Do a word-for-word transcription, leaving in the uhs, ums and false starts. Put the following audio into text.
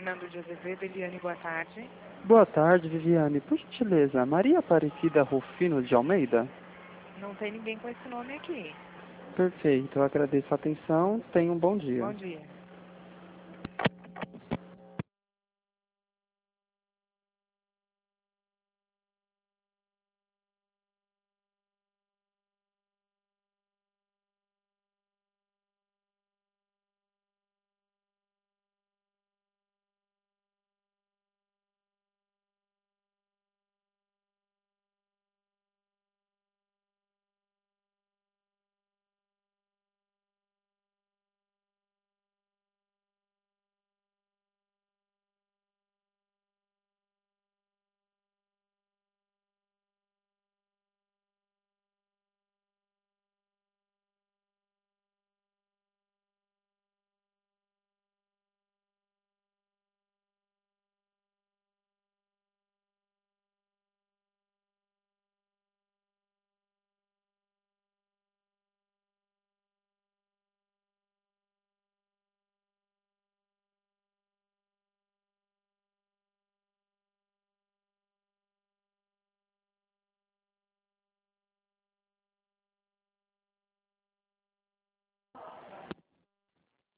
Fernando de Azevedo. Eliane, boa tarde. Boa tarde, Viviane. Por gentileza, Maria Aparecida Rufino de Almeida? Não tem ninguém com esse nome aqui. Perfeito, eu agradeço a atenção. Tenha um bom dia. Bom dia.